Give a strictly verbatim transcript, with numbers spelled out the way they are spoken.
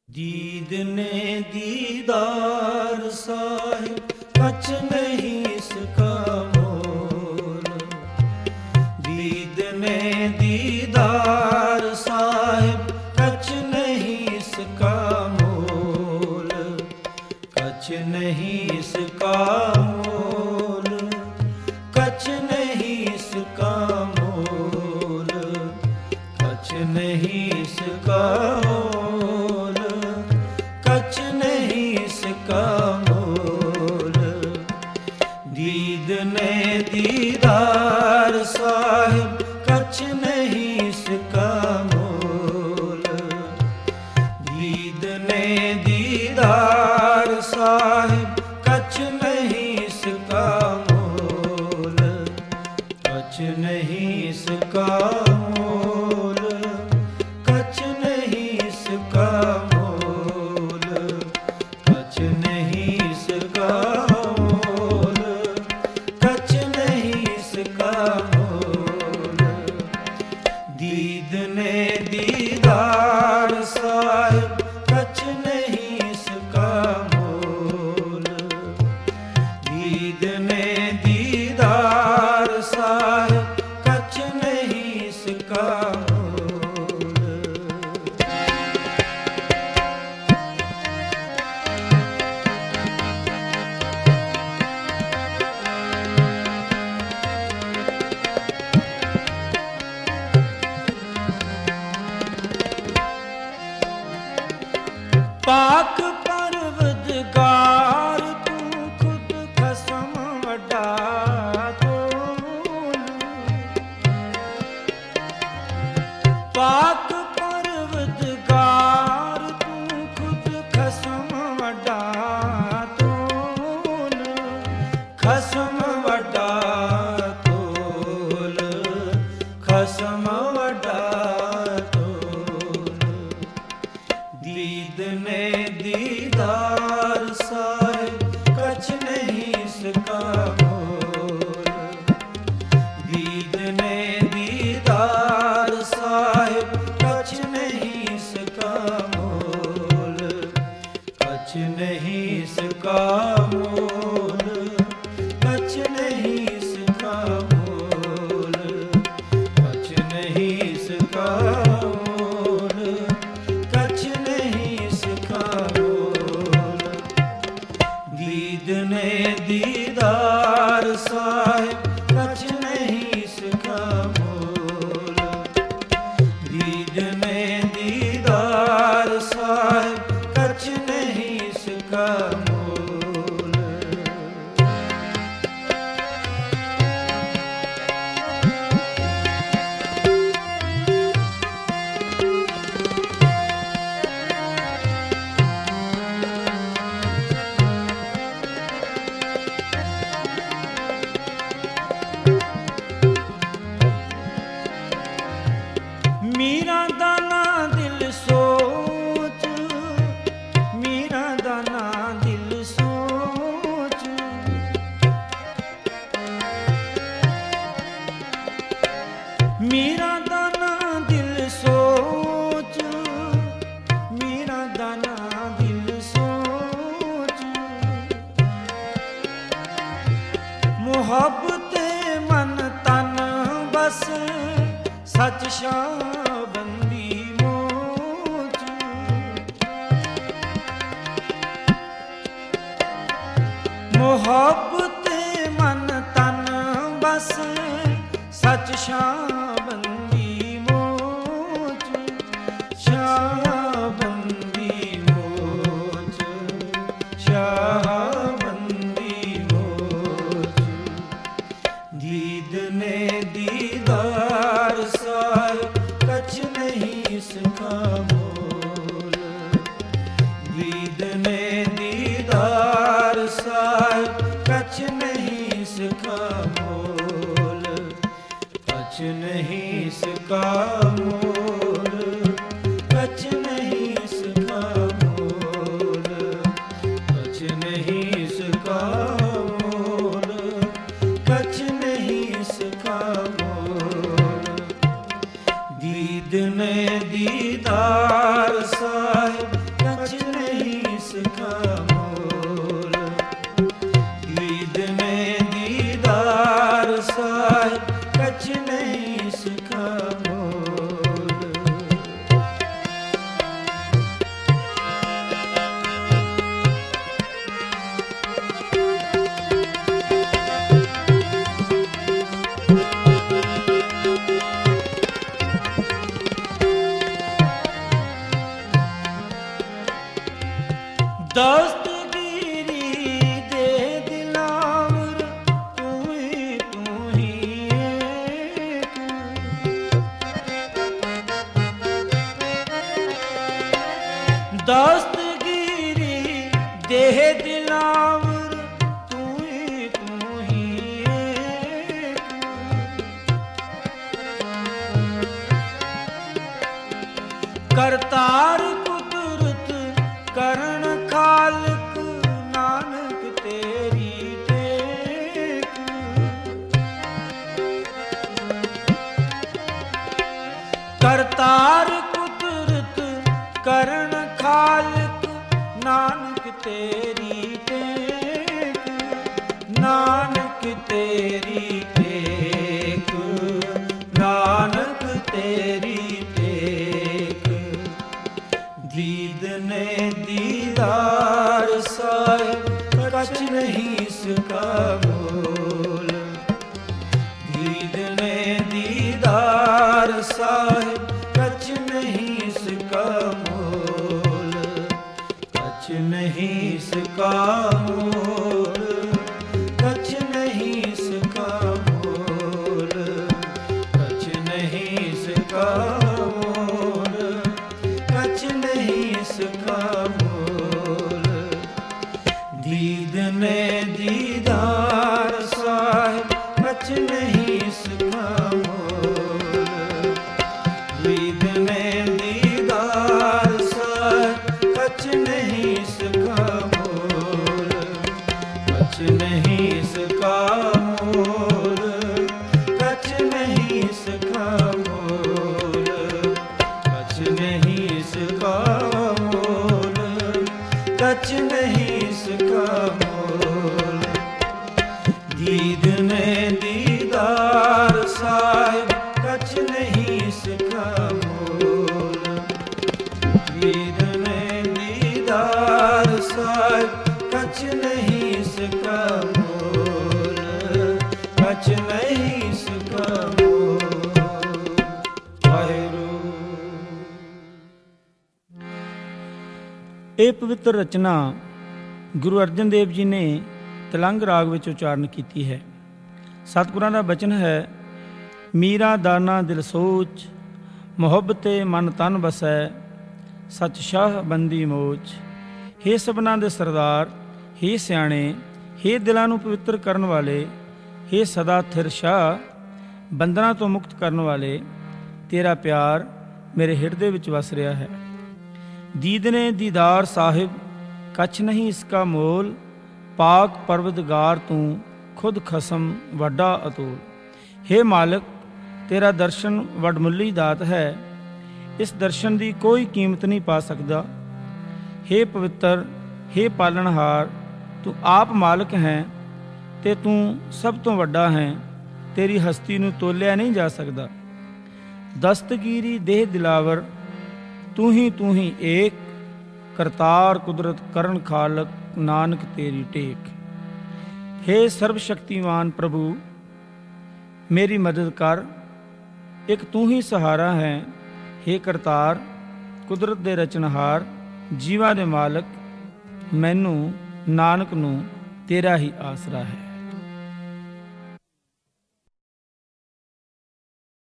दीद ने दीदार साहिब कछ नहीं इसका मोल। दीद ने दीदार साहिब कछ नहीं इसका मोल। कछ नहीं इसका मोल, कछ नहीं इसका मोल, कछ नहीं इसका मोल, कछ नहीं इसका मोल। दीद ने दीदार साहिब कछ नहीं इसका मोल। दीद ने दीदार साहिब कछ नहीं इसका मोल। कछ नहीं इसका मोल, कछ नहीं इसका मोल, कछ नहीं इसका मोल, कछ नहीं इसका मोल। दीद ने दीदार साहिब कछ नहीं इसका मोल। दीद ने दीदार साहिब कछ नहीं इसका मोल। पाक परवदगार तू खुद कसम वड्डा तोल। पाक परवदगार तू खुद कसम वड्डा तोल। खसम वड्डा तोल, खसम वड्डा तोल। दीद ने दीदार साहिब कछ नहीं इसका मोल। दीद ने दीदार साहिब कछ नहीं इसका मोल। कछ नहीं इसका मोल, कछ नहीं इसका मोल, कछ नहीं इसका मोल, कछ नहीं इसका मोल। दीद ने दीदार साहिब कछ नहीं इसका मोल। दीद ने दीदार साहिब कछ नहीं इसका मोल। मीरा दाना दिल सोच, मीरा दाना दिल सोच। मीरा दाना दिल सोच, मीरा दाना दिल सोच। मुहब्बते मन तन बस सच शाबंदी मोच। मोहब्बते मन तन बस सच शाबंदी मोच। शाबंदी मोच, शाबंदी मोच। दीद ने दीदार साहिब कछ नहीं इसका मोल। दीद ने दीदार साहिब कछ नहीं इसका मोल। कछ नहीं इसका मोल, कछ नहीं इसका मोल, कछ नहीं इसका मोल, कछ नहीं इसका मोल। दीद ने दीदार साहिब कछ ਦਸਤਗੀਰੀ ਦੇ ਦਿਲਾਵਰ ਤੂੰ ਹੀ ਤੂੰ ਹੀ ਏਕ। ਦਸਤਗੀਰੀ ਦੇ ਦਿਲਾਵਰ ਤੂੰ ਹੀ ਤੂੰ ਹੀ ਏਕ। ਕਰਤਾਰ ਕੁਦਰਤ ਕਰਨ ਖਾਲਕ ਨਾਨਕ ਤੇਰੀ ਟੇਕ। ਕਰਤਾਰ ਕੁਦਰਤ ਕਰਨ ਖਾਲਕ ਨਾਨਕ ਤੇਰੀ ਟੇਕ। ਨਾਨਕ ਤੇਰੀ ਟੇਕ, ਨਾਨਕ ਤੇਰੀ ਟੇਕ। ਦੀਦ ਨੇ ਦੀਦਾਰ ਸਾਹਿਬ ਕਛ ਨਹੀਂ ਸਕਾ ਬੋਲ। ਦੀਦ ਨੇ ਦੀਦਾਰ ਸਾਹਿਬ ਕਛ ਨਹੀਂ ਸਕਾ ਮੋਲ। ਕਛ ਨਹੀਂ ਸਕਾ ਮੋਲ, ਕਛ ਨਹੀਂ ਸਕਾ ਮੋਲ। ਕਛ ਨਹੀਂ ਸਕਾ ਮੋਲ, ਕਛ ਨਹੀਂ ਸਕਾ ਮੋਲ। ਦੀਦ ਨੇ ਦੀਦਾਰ ਸਾਹਿਬ ਕਛ ਨਹੀਂ ਸਕਾ ਮੋਲ। ਦੀਦ ਨੇ ਦੀਦਾਰ ਸਾਹਿਬ ਕਛ ਨਹੀਂ ਸਕਾ ਮੋਲ। ਕਛ ਨਹੀਂ ਸਕਾ ਮੋਲ, ਕਛ ਨਹੀਂ ਸਕਾ ਮੋਲ। ਕਛ ਨਹੀਂ ਸਕਾ ਮੋਲ, ਕਛ ਨਹੀਂ ਸਕਾ ਮੋਲ। ਦੀਦ ਨੇ ਦੀਦਾਰ ਸਾਹਿਬ ਕਛ ਨਹੀਂ ਸਕਾ ਮੋਲ। ਦੀਦ ਨੇ ਦੀਦਾਰ ਸਾਹਿਬ ਕਛ ਨਹੀਂ ਸਕਾ ਮੋਲ। ਕਛ ਨਹੀਂ ਸਕਾ ਮੋਲ। ਵਾਹਿਗੁਰੂ। ਇਹ ਪਵਿੱਤਰ ਰਚਨਾ ਗੁਰੂ ਅਰਜਨ ਦੇਵ ਜੀ ਨੇ ਤਲੰਗ ਰਾਗ ਵਿੱਚ ਉਚਾਰਨ ਕੀਤੀ ਹੈ। ਸਤਿਗੁਰਾਂ ਦਾ ਬਚਨ ਹੈ, ਮੀਰਾ ਦਾਨਾ ਦਿਲ ਸੋਚ, ਮੁਹੱਬਤੇ ਮਨ ਤਨ ਬਸੈ, ਸਚ ਸ਼ਾਹ ਬੰਦੀ ਮੋਚ। ਹੇ ਸਭਨਾਂ ਦੇ ਸਰਦਾਰ, ਹੇ ਸਿਆਣੇ, ਹੇ ਦਿਲਾਂ ਨੂੰ ਪਵਿੱਤਰ ਕਰਨ ਵਾਲੇ, ਹੇ ਸਦਾ ਥਿਰ ਸ਼ਾਹ, ਬੰਧਨਾਂ ਤੋਂ ਮੁਕਤ ਕਰਨ ਵਾਲੇ, ਤੇਰਾ ਪਿਆਰ ਮੇਰੇ ਹਿਰਦੇ ਵਿੱਚ ਵਸ ਰਿਹਾ ਹੈ। ਦੀਦ ਨੇ ਦੀਦਾਰ ਸਾਹਿਬ ਕਛ ਨਹੀਂ ਇਸਕਾ ਮੋਲ। ਪਾਕ ਪਰਵਦਗਾਰ ਤੂੰ ਖੁਦ ਖਸਮ ਵੱਡਾ ਅਤੋਲ। ਹੇ ਮਾਲਕ, ਤੇਰਾ ਦਰਸ਼ਨ ਵਡਮੁੱਲੀ ਦਾਤ ਹੈ। ਇਸ ਦਰਸ਼ਨ ਦੀ ਕੋਈ ਕੀਮਤ ਨਹੀਂ ਪਾ ਸਕਦਾ। ਹੇ ਪਵਿੱਤਰ, ਹੇ ਪਾਲਣਹਾਰ, ਤੂੰ ਆਪ ਮਾਲਕ ਹੈ ਤੇ ਤੂੰ ਸਭ ਤੋਂ ਵੱਡਾ ਹੈ। ਤੇਰੀ ਹਸਤੀ ਨੂੰ ਤੋਲਿਆ ਨਹੀਂ ਜਾ ਸਕਦਾ। ਦਸਤਗੀਰੀ ਦੇਹ ਦਿਲਾਵਰ ਤੂੰ ਹੀ ਤੂੰ ਹੀ ਏਕ। ਕਰਤਾਰ ਕੁਦਰਤ ਕਰਨ ਖਾਲਕ ਨਾਨਕ ਤੇਰੀ ਟੇਕ। ਹੇ ਸਰਬ ਸ਼ਕਤੀਮਾਨ ਪ੍ਰਭੂ, ਮੇਰੀ ਮਦਦ ਕਰ। ਇੱਕ ਤੂੰ ਹੀ ਸਹਾਰਾ ਹੈ। ਹੇ ਕਰਤਾਰ ਕੁਦਰਤ ਦੇ ਰਚਨਹਾਰ, ਜੀਵਾਂ ਦੇ ਮਾਲਕ, ਮੈਨੂੰ ਨਾਨਕ ਨੂੰ ਤੇਰਾ ਹੀ ਆਸਰਾ ਹੈ।